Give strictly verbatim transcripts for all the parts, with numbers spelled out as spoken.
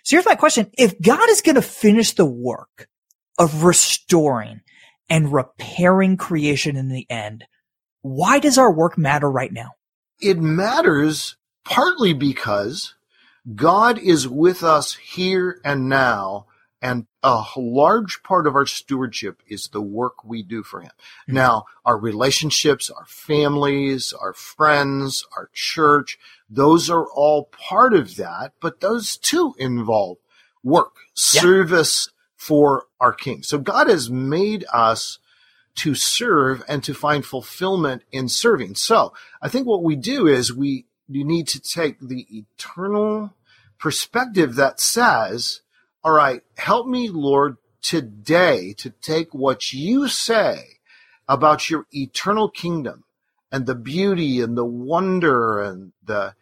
So here's my question. If God is going to finish the work of restoring and repairing creation in the end, why does our work matter right now? It matters partly because God is with us here and now, and a large part of our stewardship is the work we do for him. Mm-hmm. Now, our relationships, our families, our friends, our church, those are all part of that, but those too involve work, yeah. service for our King. So God has made us to serve and to find fulfillment in serving. So I think what we do is we you need to take the eternal perspective that says, all right, help me, Lord, today to take what you say about your eternal kingdom and the beauty and the wonder and the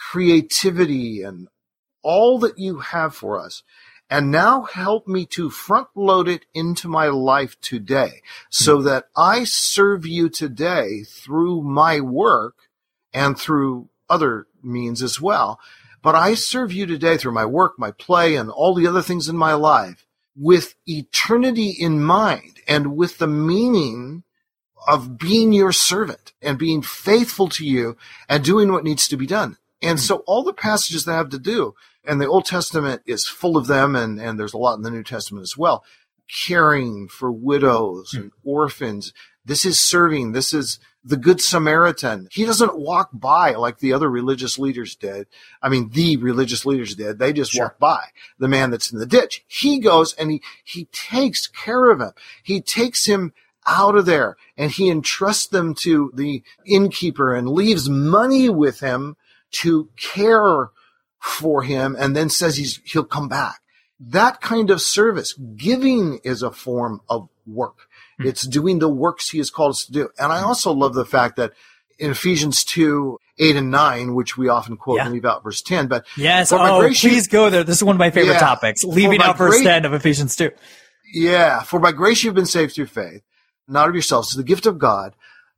creativity and all that you have for us. And now help me to front load it into my life today so mm-hmm. that I serve you today through my work and through other means as well. But I serve you today through my work, my play, and all the other things in my life with eternity in mind and with the meaning of being your servant and being faithful to you and doing what needs to be done. And mm-hmm. so all the passages that have to do, and the Old Testament is full of them, and, and there's a lot in the New Testament as well, caring for widows mm-hmm. and orphans. This is serving. This is the Good Samaritan. He doesn't walk by like the other religious leaders did. I mean, the religious leaders did. They just sure. walk by the man that's in the ditch. He goes and he, he takes care of him. He takes him out of there and he entrusts them to the innkeeper and leaves money with him to care for him and then says he's, he'll come back. That kind of service, giving is a form of work. It's doing the works he has called us to do. And I also love the fact that in Ephesians two, eight and nine, which we often quote yeah. and leave out verse ten, but yes, oh, grace, please go there. This is one of my favorite yeah, topics, leaving out verse great, ten of Ephesians two. Yeah. For by grace you've been saved through faith, not of yourselves. It's the gift of God,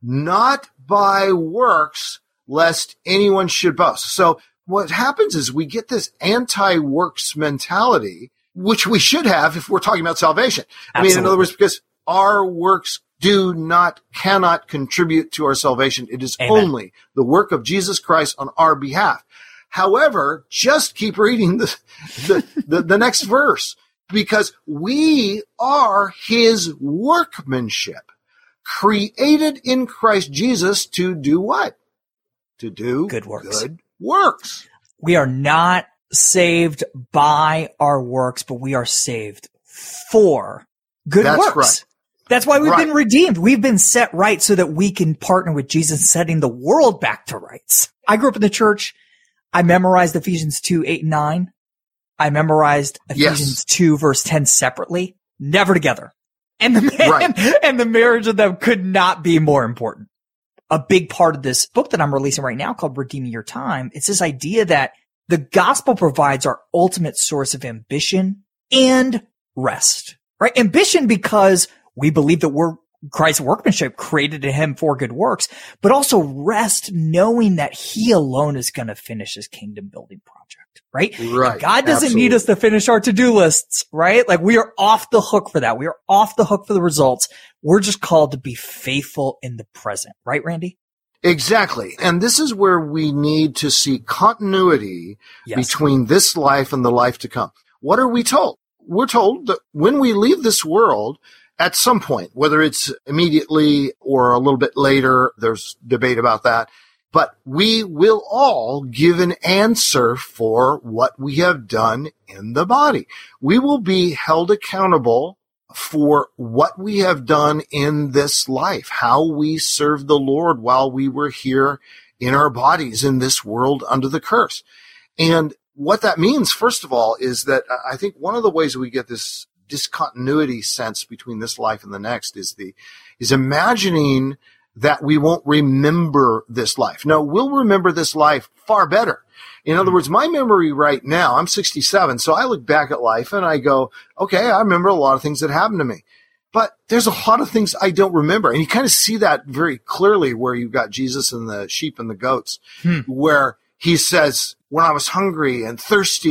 not by works, lest anyone should boast. So what happens is we get this anti-works mentality, which we should have if we're talking about salvation. Absolutely. I mean, in other words, because our works do not, cannot contribute to our salvation. It is Amen. Only the work of Jesus Christ on our behalf. However, just keep reading the, the, the, the next verse, because we are his workmanship, created in Christ Jesus to do what? To do good works. Good works. We are not saved by our works, but we are saved for good That's works. Right. That's why we've right. been redeemed. We've been set right so that we can partner with Jesus, setting the world back to rights. I grew up in the church. I memorized Ephesians two, eight, and nine. I memorized Ephesians yes. two, verse ten separately, never together. And the man, right. and the marriage of them could not be more important. A big part of this book that I'm releasing right now called Redeeming Your Time, it's this idea that the gospel provides our ultimate source of ambition and rest, right? Ambition because we believe that we're Christ's workmanship, created in him for good works, but also rest knowing that he alone is going to finish his kingdom building project, right? Right. And God doesn't Absolutely. need us to finish our to-do lists, right? Like we are off the hook for that. We are off the hook for the results. We're just called to be faithful in the present, right, Randy? Exactly. And this is where we need to see continuity yes. between this life and the life to come. What are we told? We're told that when we leave this world, at some point, whether it's immediately or a little bit later, there's debate about that, but we will all give an answer for what we have done in the body. We will be held accountable for what we have done in this life, how we served the Lord while we were here in our bodies in this world under the curse. And what that means, first of all, is that I think one of the ways we get this discontinuity sense between this life and the next is the, is imagining that we won't remember this life. No, we'll remember this life far better. In other words, my memory right now, I'm sixty-seven, so I look back at life and I go, okay, I remember a lot of things that happened to me. But there's a lot of things I don't remember. And you kind of see that very clearly where you've got Jesus and the sheep and the goats, hmm. where he says, when I was hungry and thirsty,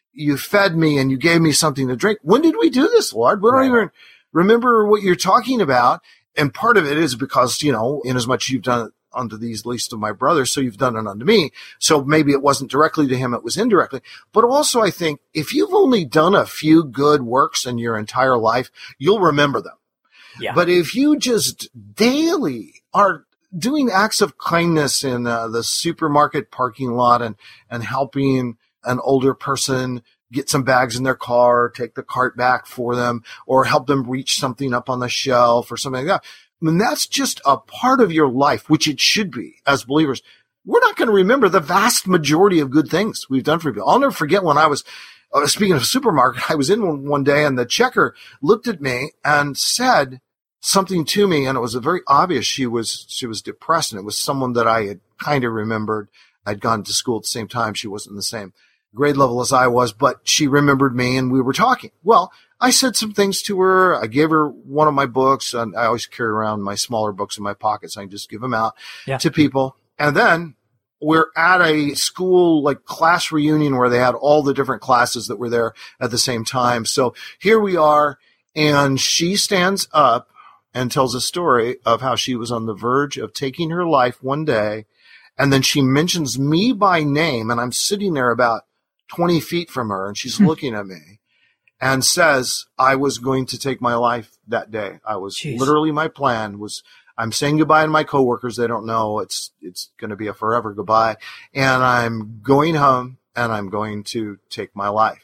you fed me and you gave me something to drink. When did we do this, Lord? We don't right. even remember what you're talking about. And part of it is because, you know, inasmuch you've done it unto these least of my brothers, so you've done it unto me. So maybe it wasn't directly to him, it was indirectly. But also I think if you've only done a few good works in your entire life, you'll remember them. Yeah. But if you just daily are doing acts of kindness in uh, the supermarket parking lot and, and helping an older person get some bags in their car, take the cart back for them, or help them reach something up on the shelf or something like that. I mean, that's just a part of your life, which it should be as believers. We're not going to remember the vast majority of good things we've done for people. I'll never forget when I was, uh, speaking of a supermarket, I was in one, one day and the checker looked at me and said something to me, and it was very obvious she was, she was depressed, and it was someone that I had kind of remembered. I'd gone to school at the same time. She wasn't in the same grade level as I was, but she remembered me and we were talking. Well, I said some things to her. I gave her one of my books, and I always carry around my smaller books in my pocket, so I can just give them out yeah. to people. And then we're at a school like class reunion where they had all the different classes that were there at the same time. So here we are, and she stands up and tells a story of how she was on the verge of taking her life one day. And then she mentions me by name, and I'm sitting there about twenty feet from her, and she's looking at me. And says, I was going to take my life that day. I was Jeez. literally, my plan was, I'm saying goodbye to my coworkers. They don't know. It's, it's going to be a forever goodbye. And I'm going home and I'm going to take my life.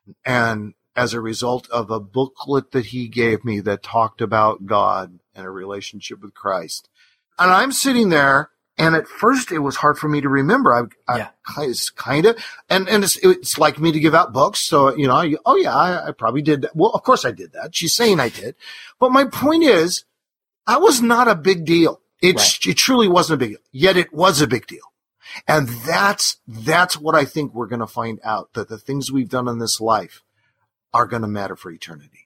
And as a result of a booklet that he gave me that talked about God and a relationship with Christ. And I'm sitting there. And at first, it was hard for me to remember. I, I yeah. it's kind of, and, and it's, it's like me to give out books. So, you know, I, oh yeah, I, I probably did that. Well, of course I did that. She's saying I did. But my point is, that was not a big deal. It, right. it truly wasn't a big deal. Yet it was a big deal. And that's, that's what I think we're going to find out, that the things we've done in this life are going to matter for eternity.